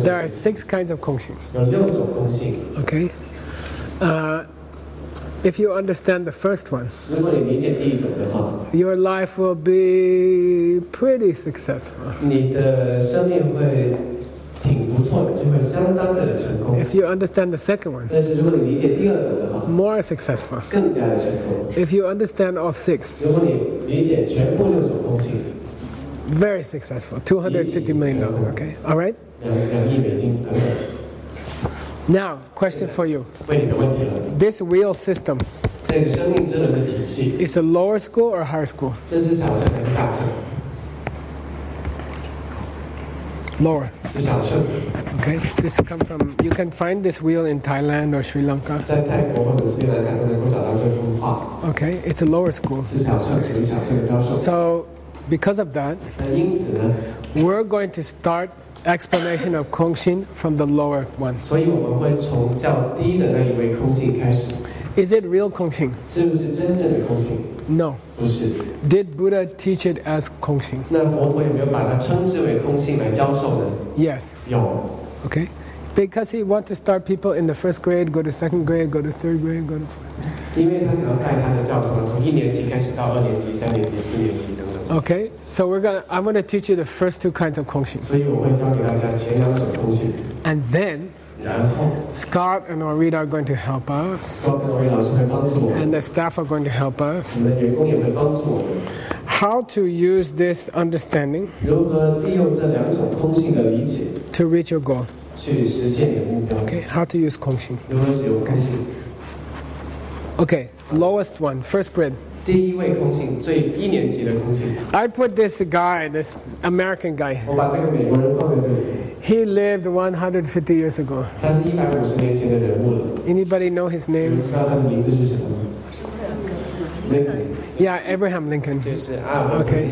There are 6 kinds of 空性。 有6种空性。 Okay. If you understand the first one, 如果你理解第一种的话， your life will be pretty successful. 你的生命会挺不错的，就会相当的成功。 If you understand the second one, 但是如果你理解第2种的话， more successful. 更加的成功。 If you understand all 6, 如果你理解全部6种空性， very successful. $250 million. Okay. All right. 2亿美金很好。 Now, question for you. 问你的问题了， This wheel system 这个生命之轮的体系， is a lower school or higher school? 这是小乘还是大乘？ Lower. 是小乘。 Okay. This come from. You can find this wheel in Thailand or Sri Lanka. 在泰国或者斯里兰卡都能够找到这幅画， Okay. It's a lower school. 是小乘，属于小乘的教授。 So, because of that, 那因此呢， we're going to start explanation of Kongshin from the lower one. 所以我们会从较低的那一位空性开始。 Is it real Kongshin? 是不是真正的空性？ No. 不是。 Did Buddha teach it as Kongshin? 那佛陀有没有把它称之为空性来教授呢？ Yes. 有。 Okay. Because he wants to start people in the first grade, go to second grade, go to third grade, go to fourth. 因为他想要带他的教徒从1年级开始到2年级、3年级、4年级等等。 Okay. So I'm going to teach you the first 2 kinds of Kongshin. 所以我会教给大家前2种空性。 And then, 然后 Scott and Orita are going to help us. 高跟维老师会帮助我们， And the staff are going to help us. 我们的员工也会帮助我们， How to use this understanding 如何利用这2种空性的理解 to reach your goal. 去实现你的目标。 Okay. How to use Kongshin. 如何使用空性？ Okay. Lowest one, first grade. 第一位空性，最1年级的空性， I put this guy, this American guy. 我把这个美国人放在这里， He lived 150 years ago. 他是150年前的人物了。 Anybody know his 你 name? 们知道他的名字是什么吗？那个 Yeah, Abraham Lincoln. 就是阿伯。 Okay.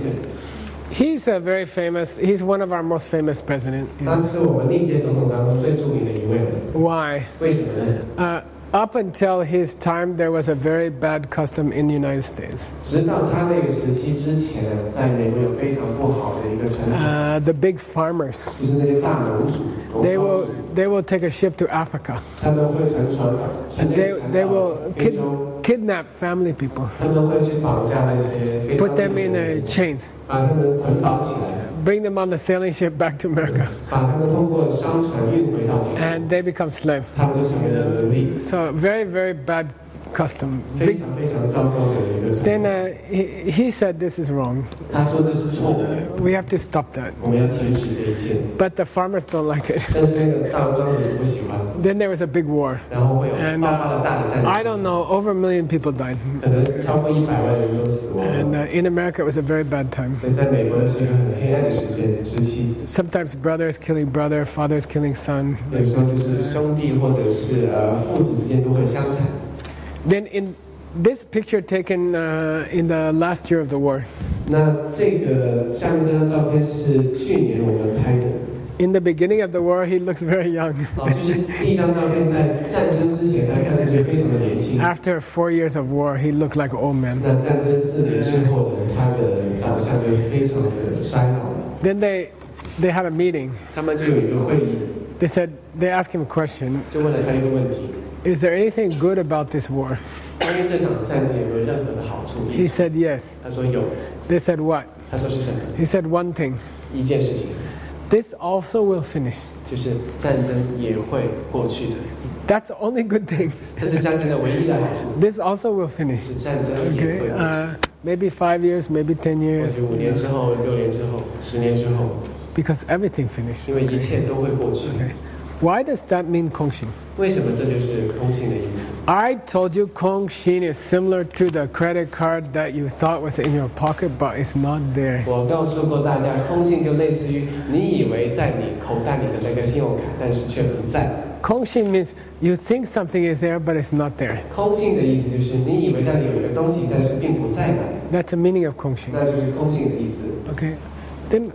He's a very famous. He's one of our most famous presidents. 他是我们历届总统当中最著名的一位了。 Why? 为什么呢？ Up until his time, there was a very bad custom in the United States. 直到他那个时期之前，在美国有非常不好的一个传统， The big farmers, 就是那些大农主， they will take a ship to Africa. 他们会乘船， And they will 非洲， kidnap family people, 他们会去绑架那些非常 put them in chains, 把他们捆绑起来， bring them on the sailing ship back to America, 把他们通过商船运回到美国， and they become slaves. 他们就成为了奴隶， So very, very bad custom. 非常非常糟糕的一个传 Then 统。 he said this is wrong. 他说这是错误的， We have to stop that. 我们要停止这一切。 But the farmers don't like it. 但是那个大庄主不喜欢， Then there was a big war. 然后会有 And 爆发了大的战 I 争， don't know, over 1 million people died. 可能超过100万人都死亡了。 And in America, it was a very bad time. 所以在美国是一个很黑暗的时期， Sometimes brothers killing brother, fathers killing son. 有时候就是兄弟或者是父子之间都会相残。 Then in this picture taken in the last year of the war, 那这个下面这张照片是去年我们拍的， in the beginning of the war, he looks very young. 就是第一张照片在战争之前，他看上去非常的年轻。 After 4 years of war, he looked like an old man. 那战争4年之后呢，他的长相就非常的衰老了。 Then they had a meeting. 他们就有一个会议， They asked him a question. 就问了他一个问题： Is there anything good about this war? 关于这场战争有没有任何的好处？ He said yes. 他说有。 They said what? 他说是什么？ He said one thing. 一件事情， This also will finish. 就是战争也会过去的。 That's the only good thing. 这是战争的唯一的好处， This also will finish. 是战争也 Okay. 会过去。 Maybe 5 years, maybe 10 或 years, 许5年之后、6年之后、10年之后， because everything finished. 因为一切都会过去。 Why does that mean Kongshin? 为什么这就是空性的意思？ I told you Kongshin is similar to the credit card that you thought was in your pocket, but it's not there. 我告诉过大家，空性就类似于你以为在你口袋里的那个信用卡，但是却不在。 Kongshin means you think something is there, but it's not there. 空性的意思就是你以为那里有一个东西，但是并不在那里， That's the meaning of Kongshin. 那就是空性的意思。 Okay. Then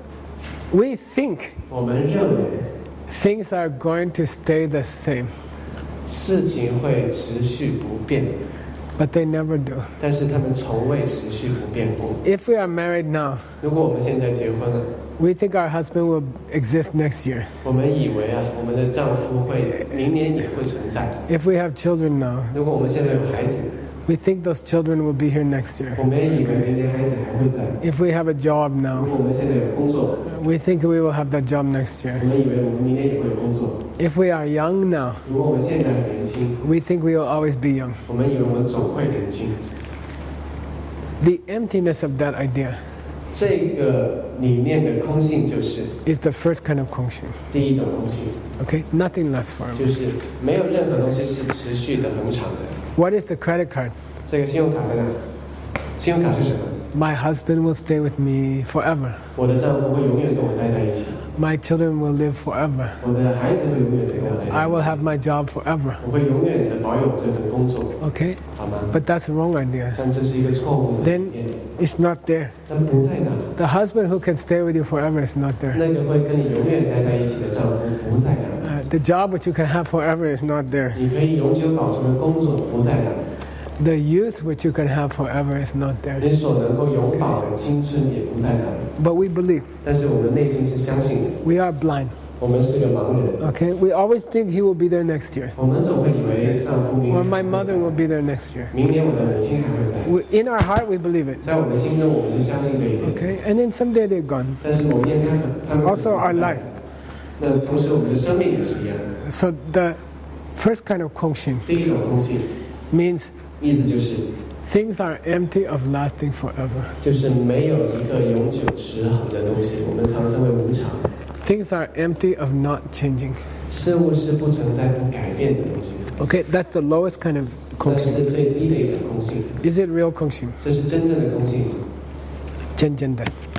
we think 我们认为 things are going to stay the same, 事情会持续不变， but they never do. 但是他们从未持续不变过。 If we are married now, 如果我们现在结婚了， We think our husband will exist next year. 我们以为啊，我们的丈夫会明年也会存在。 If we have children now, 如果我们现在有孩子， we think those children will be here next year. 我们也以为明年孩子还会在。 If we have a job 如 now, 果我们现在有工作， we think we will have that job next 我 year. 们以为我们明年也会有工作。 If we are young now, 如果我们现在很年轻， we think we will always be young. 我们以为我们总会年轻。 The emptiness of that idea 这个里面的空性就是 is the first kind of 空性. 第一种空性， Okay? Nothing lasts forever. 就是没有任何东西是持续的、恒长的。 What is the credit card? 这个信用卡在哪里？信用卡是什么？ My husband will stay with me forever. 我的丈夫会永远跟我待在一起， My children will live forever. 我的孩子会永远跟我待在 I 一 will 起， have my job forever. 我会永远的保有这份工作， Okay? 好吗？ But that's a wrong idea. 但这是一个错误的理 Then 念， it's not there. 但不在那。 The husband who can stay with you forever is not there. 那个会跟你永远待在一起的丈夫不在那， The job which you can have forever is not there. 你可以永久保存的工作不在那， The youth which you can have forever is not there. 你所能够永保的青春也不在那里。 But we believe. 但是我们内心是相信的， We are blind. 我们是个盲人， Okay? We always think he will be there next year. 我们总会以为丈夫明 Or 年 my 还 mother 会 will 在， be there next year. 明年我的母亲还会在， In our heart, we believe it. 在我们心中我们是相信这一点。 Okay? And then someday they're gone. 但是某一天他们 Also our life. 那同时我们的生命也是一样的。 So the first kind of 空性第一种空性， means 意思就是 things are empty of lasting forever. 就是没有一个永久持恒的东西，我们常称为无常。 Things are empty of not changing. 事物是不存在、不改变的东西， Okay? That's the lowest kind of 那空性. 是最低的一种空性。 Is it real 空性? 这是真正的空性吗？ 真正的.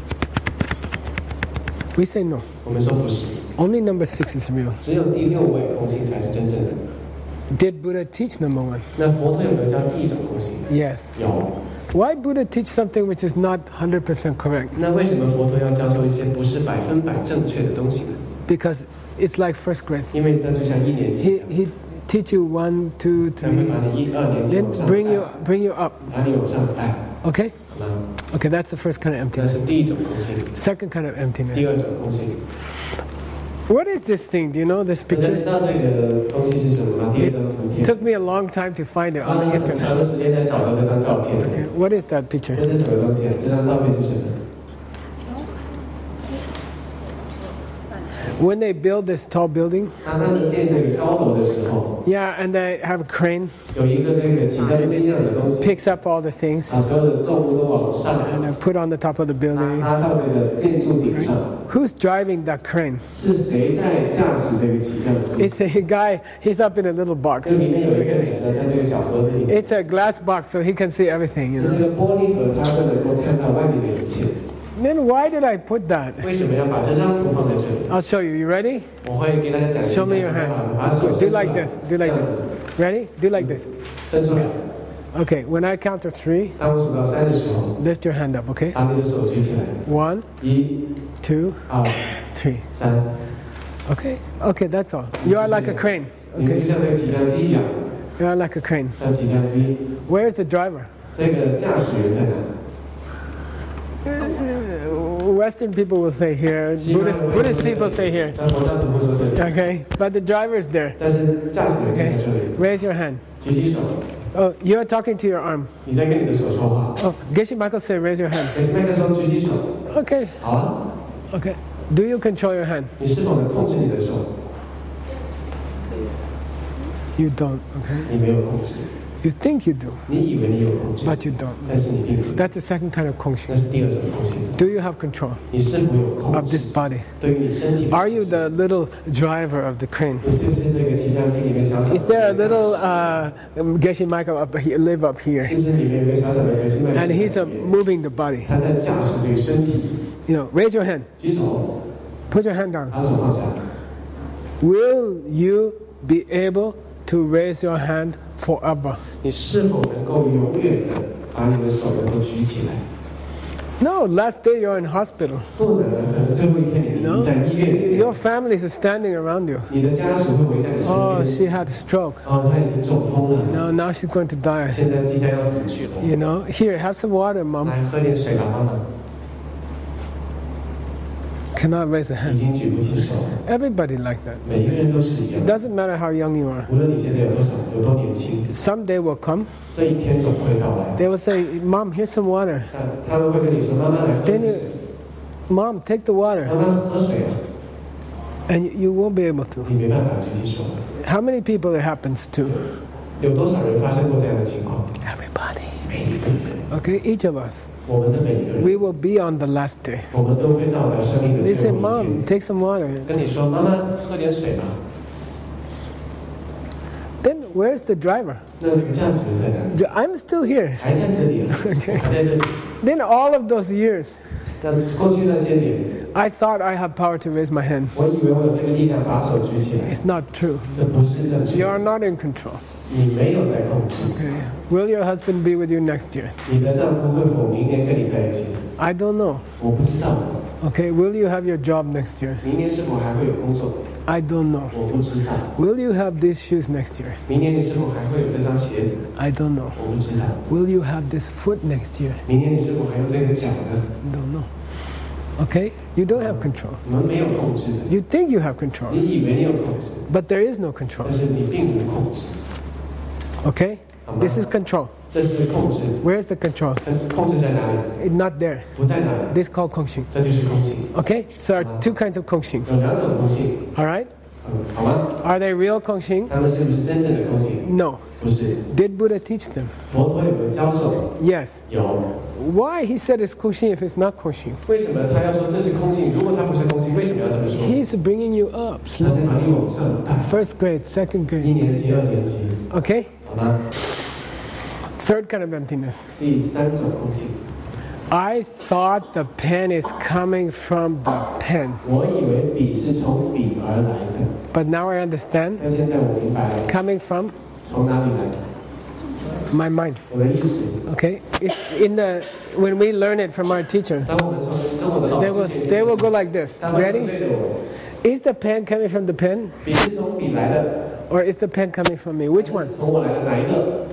We say no. 我们说不是， Only number 6 is real. 只有第六位空性才是真正的。 Did Buddha teach number 1? 那佛陀有没有教第一种空性？ Yes. 有。 Why Buddha teach something which is not 100% correct? 那为什么佛陀要教授一些不是100%正确的东西呢？ Because it's like first grade. 因为那就像一年级 He teach you 1, 2, 他会把 3, 你1、2年级 then 往上 bring you up. 把你往上带， Okay? 好吗？ Okay, that's the first kind of 那 emptiness. 是第一种空性。 Second kind of 第 emptiness. 二种空性， What is this thing? Do you know this 大家 picture? 知道这个东西是什么吗？第二张图片 Took me a long time to find it 花 on 了 the 很 internet. 长的时间才找到这张照片。 Okay, what is that picture? 这是什么东西啊？这张照片是什么？ When they build this tall building, 当他们建这个高楼的时候， yeah, and they have a crane 有一个这个起降机一样的东西， picks up all the things 把所有的重物都往上 and then put on the top of the building. 拉到这个建筑顶上。 Who's driving that crane? 是谁在驾驶这个起降机？ It's a guy. He's up in a little box. 这里面有一个人呢，在这个小盒子里面， It's a glass box, so he can see everything. You 这是 know. 个玻璃盒，他就能够看到外面的一切。 Then why did I put that? 为什么要把这张图放在这里？ I'll show you. You ready? 我会给大家讲一下。 Show me your hand. 把手 Do 伸出 like 来 this. Do like 这样 this. 子 Ready? Do like this. 伸出来。 Okay. When I count to 3, 当我数到3的时候， lift your hand up. Okay. 把你的手举起来。 1, 1、 2, 2、 3. 3。 Okay. Okay. That's all. You are like a crane. 你就 Okay. 像这个起降机一样， You are like a crane. 像起降机。 Where's the driver? 这个驾驶员在哪？ Western people will say here. Buddhist people say here. 那佛教徒会说这里， Okay. But the driver is there. 但是驾驶员在这里。 Raise your hand. 举起手， Oh, you're talking to your arm. 你在跟你的手说话。 Oh, Geshe Michael say, raise your hand. 给斯麦克说举起手。 Okay. 好啊， Okay. Do you control your hand? 你是否能控制你的手？ You don't. Okay. 你没有控制， You think you do, 你以为你有控制， but you don't. 但是你并不。 That's the second kind of 那 kongshin. 是第二种空性。 Do you have control 你是否有控 of 制 this body? 对于你身体的 Are you the little driver of the crane? 你是不是这个起降机里面小小的？ Is there a little Geshe Michael up here, live up here, 是不是里面有一个小小的格西麦克？ and he's moving the body? 他在驾驶这个身体。 You know, raise your hand. 举手， Put your hand down. 把手放下。 Will you be able to raise your hand forever? 你是否能够永远的把你的手能够举起来？ No, last day you're in hospital. 不能，可能最后一天你 You 在医院里 know, 面， your family is standing around you. 你的家属会围在你身 Oh, 边。 she had a stroke. 哦，他已经中风了， Now she's going to die. 现在即将要死去了。 You know, here, have some water, mom. 来喝点水吧，妈妈。 cannot raise a 已 hand. 经举不起手了。 Everybody like that. 每一个人都是一样 It， doesn't matter how young you are. 无论你现在有多年轻， Someday will come. 这一天总会到来。 They will say, "Mom, here's some water." 他们会跟你说：“妈妈来喝 Then 水 you,，Mom, take the 妈 water, 妈喝水啊。” and you won't be able to. 你没办法举起手了。 How many people it happens to? 有多少人发生过这样的情况？ Everybody. 每一个人， Okay, each of us. 我们的每一个人， We will be on the last day. 我们都会到来生命的 They 最 say, 后一 "Mom, 天。 take some water." 跟你说：“妈妈，喝点水吧。 Then where's the driver? ” 那个驾驶人在哪里？ I'm still here. 还在这里啊，还在这里。 Then all of those years, 那过去那些年， I thought I have power to raise my hand. 我以为我有这个力量把手举起来， It's not true. 这不是正确 You 的。 are not in control. 你没有在控制。 Okay. Will your husband be with you next year? 你的丈夫会否明年跟你在一起？ I don't know. 我不知道。 Okay. Will you have your job next year? 明年是否还会有工作？ I don't know. 我不知道。 Will you have these shoes next year? 明年你是否还会有这双鞋子？ I don't know. 我不知道。 Will you have this foot next year? 明年你是否还有这个脚呢？ Don't know. Okay? You don't have control. 我们没有控制的。 You think you have control, 你以为你有控制， but there is no control. 但是你并无控制。 Okay? This is control. 这是控制。 Where's the control? 控制在哪里？ It's not there. 不在哪里？ This is called Kongxing. 这就是空性。 Okay? So there are two kinds of Kongxing. 有两种空性， All right? 好吗？ Are they real Kongxing? 他们是不是真正的空性？ No. 不是。 Did Buddha teach them? 佛陀有没有教授？ Yes. 有。 Why he said it's Kongxing if it's not Kongxing? 为什么他要说这是空性？如果它不是空性，为什么要这么说？ He's bringing you up 他 slowly. 在把你往上带。 First grade, second 一 grade. 年级、二年级， Okay? 好吗？ Third kind of emptiness. 第三种空性， I thought the pen is coming from the pen. 我以为笔是从笔而来的， But now I understand 但现在我明白了， coming from 从哪里来的？ my mind. 我的意识。 Okay? It's in the when we learn it from our teacher, 当我们从跟我的老 they 师 will 学 they 习， will go like this. 他会对 Ready? 着我， Is the pen coming from the pen 笔是从笔来的， or is the pen coming from me? Which one? 从我来的哪一个？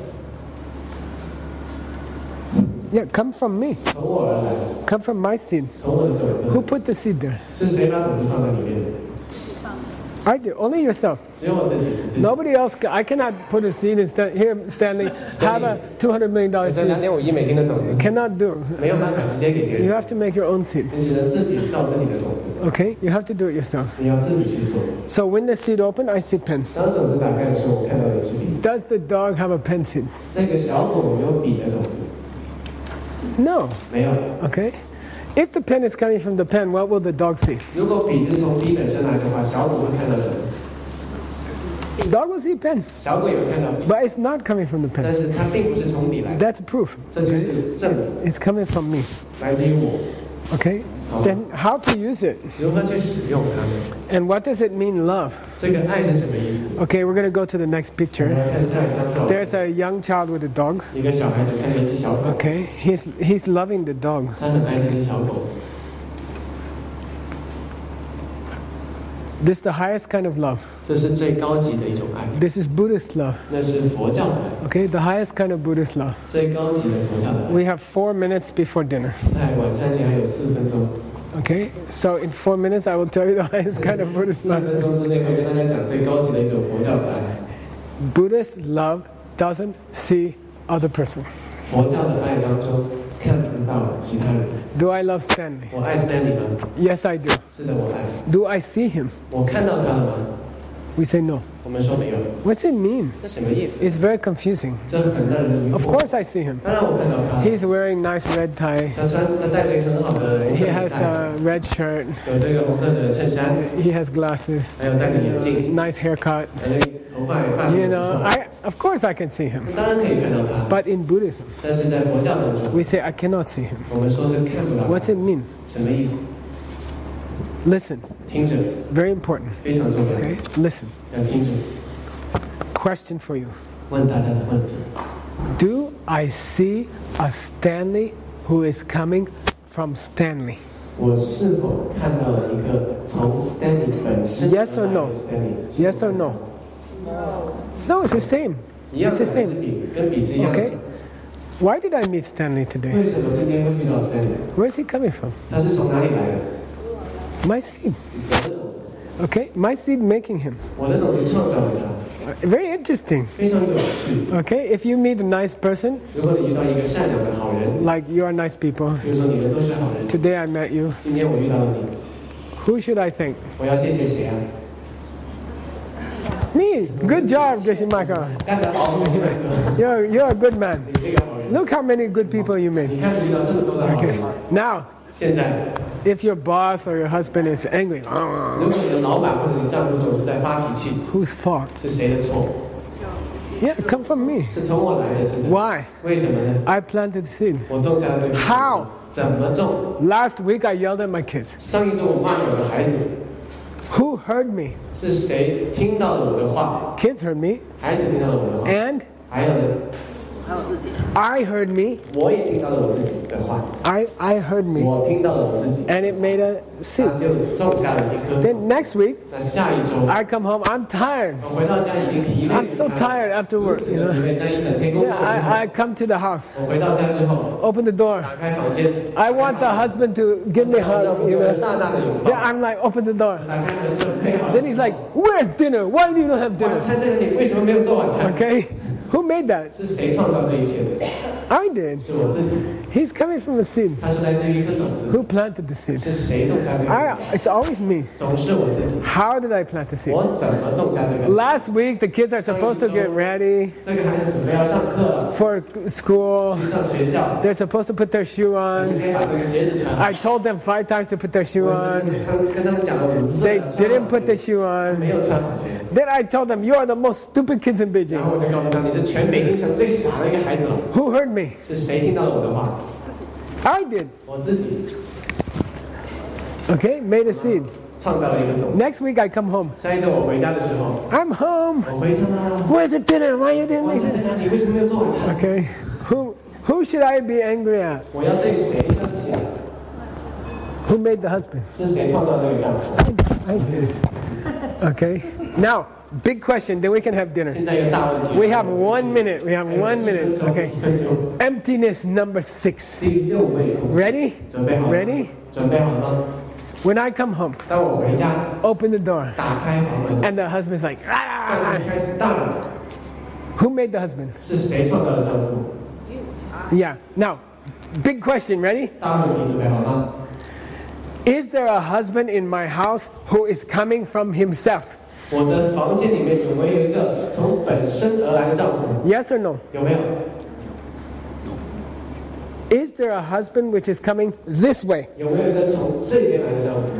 Yeah, come from me. 从我而来的， Come from my seed. 从我的种 Who 子。 put the seed there? 是谁把种子放在里面的？ I do. Only yourself. 只有我自己。自己 Nobody else. I cannot put a seed and here, Stanley. Have a $200 million 这 seed. 2.5亿美金的种子 Cannot do. 没有办法直接给别 You 人， have to make your own seed. 你只能自己造自己的种子， Okay? You have to do it yourself. 你要自己去做。 So when the seed open, I see pen. 当种子打开的时候，我看到的是笔。 Does the dog have a pen seed? 这个小狗有没有笔的种子？ No. 没有。 Okay? If the pen is coming from the pen, what will the dog see? 如果笔是从笔本身来的话，小狗会看到什么？ Dog will see pen, 小狗也会看到笔， but it's not coming from the 但 pen. 是它并不是从笔来的， That's proof. 这就是证明 It's coming from me. 来自于我。 Okay? Then how to use it? 如何去使用它们？ And what does it mean, love? 这个爱是什么意思？ Okay, we're going to go to the next 我们 picture. 来看下一张照片。 There's a young child with a dog. 一个小孩子看着一只小狗， Okay? He's loving the dog. 他很爱这只小狗。 This is the highest kind of love. 这是最高级的一种爱， This is Buddhist love. 那是佛教的爱， Okay? The highest kind of Buddhist love. 最高级的佛教的爱。 We have 4 minutes before dinner. 在晚餐前还有4分钟， Okay? So in 4 minutes, I will tell you the highest kind of Buddhist 4 love. 分钟之内会跟大家讲最高级的一种佛教的爱。 Buddhist love doesn't see other person. 佛教的爱当中看不到其他人。 Do I love Stanley? 我爱 Stanley 吗？ Yes, I do. 是的，我爱。 Do I see him? 我看到他了吗？ We say no. 我们说没有。 What's it mean? 这什么意思？ It's very confusing. 这很让人疑 Of 惑。 course I see him. 当然我看到他， He's wearing nice red tie. 他戴着一个很好的红 He 色领 has 带， a red shirt. 有这个红色的衬衫， He has glasses. 还有戴着眼镜， Nice haircut. 还有头发也发型 You 不 know, 错。 of course I can see him. 当然可以看到他， But in Buddhism, 但是在佛教当中， we say I cannot see him. 我们说是看不到他。 What's it mean? 什么意思？ Listen. 听着， Very important. 非常重要。 Okay? Listen. 要听着， Question for you. 问大家的问题。 Do I see a Stanley who is coming from Stanley? 我是否看到了一个从 Stanley 本身 Yes or no? 而来的 Stanley？ Yes or no? No, it's the same. 一样 It's 的 the 还是 same. 笔跟笔是一样的。 Okay? Why did I meet Stanley today? 为什么今天会遇到 Stanley？ Where is he coming from? 他是从哪里来的？ My seed. 我的种子， Okay, my seed making him. 我的种子创造了他， Very interesting. 非常有趣。 Okay, if you meet a nice person, 如果你遇到一个善良的好人， like you are nice people, 比如说你们都是好人， today I met you, 今天我遇到了你， who should I thank? 我要谢谢谁啊？ Me. Good job, Geshe Michael. 干得好，你 You're a good man. 是个好人。 Look how many good people you 你 made. 看你遇到这么多的好 Okay, 人， now, 现在 if your boss or your husband is angry, 如果你的老板或者你丈夫总是在发脾气， whose fault? 是谁的错？ Yeah, come from me. 是从我来的，是的。 Why? 为什么呢？ I planted seed. 我种下了这个。 How? 怎么种？ Last week I yelled at my kids. 上一周我骂了我的孩子， Who heard me? 是谁听到了我的话？ Kids heard me. 孩子听到了我的话， And 还有呢， I heard me. 我也听到了我自己的话， I heard me. 我听到了我自己， And it made a 他 seed. 就种下了一颗。 Then next week 那下一周， I come home. I'm tired. 我回到家已经疲累 I'm so tired after 如 work. 此 You 的 know. 疲累，在一整天工作 Yeah, 之后， I come to the house. 我回到家之后， Open the door. 打开房间， I want the husband to give me a 丈 hug. 夫给 You 我 know. 大大的拥 Then 抱。 I'm like, open the door. 打开门准备好了 Then he's like, where's dinner? Why do you not have 晚 dinner? 餐在这里，为什么没有做晚餐？ Okay. Who made that? 是谁创造这一切的？ I did. 是我自己。 He's coming from the seed. 它是来自于一颗种子， Who planted the seed? 是谁种下这个种 It's always me. 子？总是我自己。 How did I plant the seed? 我怎么种下这个？ Last week, the kids are supposed to get ready 这个孩子准备要上课了， for school. 去上学校， They're supposed to put their shoe 你 on. 可以把这个鞋子穿好。 I told them 5 times to put their shoe 我 on. 跟他们讲了5次 They 了， didn't put the shoe on. 没有穿好鞋。 Then I told them, you are the most stupid kids in 然 Beijing. 后我就告诉他，你是全北京城最傻的一个孩子了。 Who heard me? 是谁听到了我的话？ I did. 我自己 Okay, made a seed. 创造了一个种子。 Next week I come home. 下一周我回家的时候， I'm home. 我回家啦。 Where's the dinner? Why you didn't 晚 make 餐 it? 在哪里？为什么没有做晚餐？ Okay. Who should I be angry at? 我要对谁生气啊？ Who made the husband? 是谁创造那个丈夫？ I did. Okay. Now, big question. Then we can have dinner. 现在一个大问题。 We have 1 minute. We have 1 minute. Okay. Emptiness number 6. 第6位， Ready? 准备好了 Ready? 准备好了吗？ When I come home, 当我回家， open the door, 打开房门， and the husband's like, 丈 ah! 夫开始大了。 Who made the husband? 是谁创造了丈夫？ Yeah. Now, big question. Ready? 大问题准备好了吗？ Is there a husband in my house who is coming from himself? 我的房间里面有没有一个从本身而来的丈夫？ Yes or no? 有没有？ Is there a husband which is coming this way? 有没有一个从这边来的丈夫？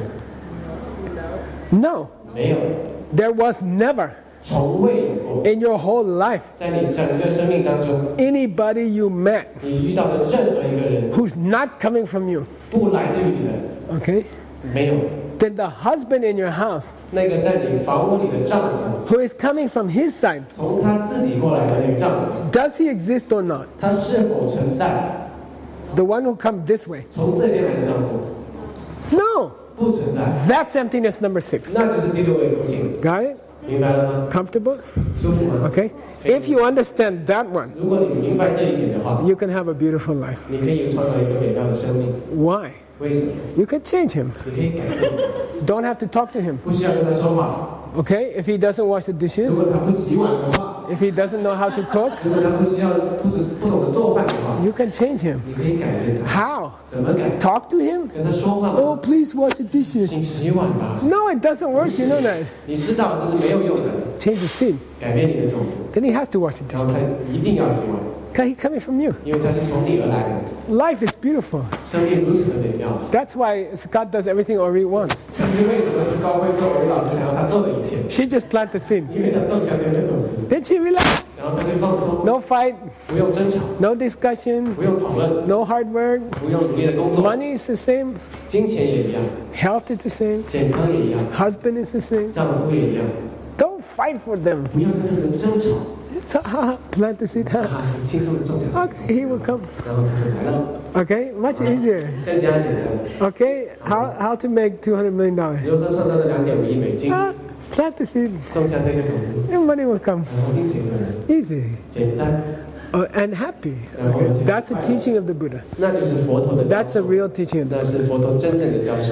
No. 没有， There was never 从未有过。 in your whole life 在你整个生命当中， anybody you met 你遇到的任何一个人， who's not coming from you. 不来自于你的， Okay? 没有。 Then the husband in your house 那个在你房屋里的丈夫， who is coming from his side, 从他自己过来的那个丈夫， does he exist or not? 他是否存在？ The one who comes this way? 从这边来的丈夫 No. 不存在， That's emptiness number 6. 那就是第6位不幸。 Got it? 明白了吗？ Comfortable? 舒服吗 Okay? If you understand that one, 如果你明白这一点的话， you can have a beautiful life. 你可以创造一个美妙的生命。 Why? 为什么？ You can change him. 你可以改变， Don't have to talk to him. 不需要跟他说话。 Okay? If he doesn't wash the 如 dishes, 果他不洗碗的话， if he doesn't know how to cook, 如果他不懂得做饭的话， you can change him. 你可以改变他。 How? 怎么改？ Talk to him? 跟他说话 Oh, 吗？ please wash the dishes. 请洗碗吧。 No, it doesn't work. You know that. 你知道这是没有用的， Change the scene. 改变你的种子， Then he has to wash the 然 dishes. 后他一定要洗碗， Because he's coming from you. 因为他是从你而来的。 Life is beautiful. 生命如此的美妙， That's why Scott does everything Ori wants. 这是为什么斯高会做韦老师想要他做的一切， She just planted the seed. 因为他种下这个种子， Then she relaxed. 然后他就放松， No fight, 不用争吵， no discussion, 不用讨论， no hard work. 不用努力的工作， Money is the same. 金钱也一样， Health is the same. 健康也一样， Husband is the same. 丈夫也一样， Don't fight for them. 不要跟他们争吵， Plant the seed. 啊，很轻松的种下， Okay, he will come. 然后他就来了， Okay, much easier. 更加简单。 Okay, how to make $200 million? 如何创造了2.5亿美金， Plant the seed. 种下这个种子， And money will come. 然后金钱会来， Easy. 简单， And happy. Okay. That's the teaching of the Buddha. 那就是佛陀的教 That's the 授， real teaching of the 那是佛陀真正的教授。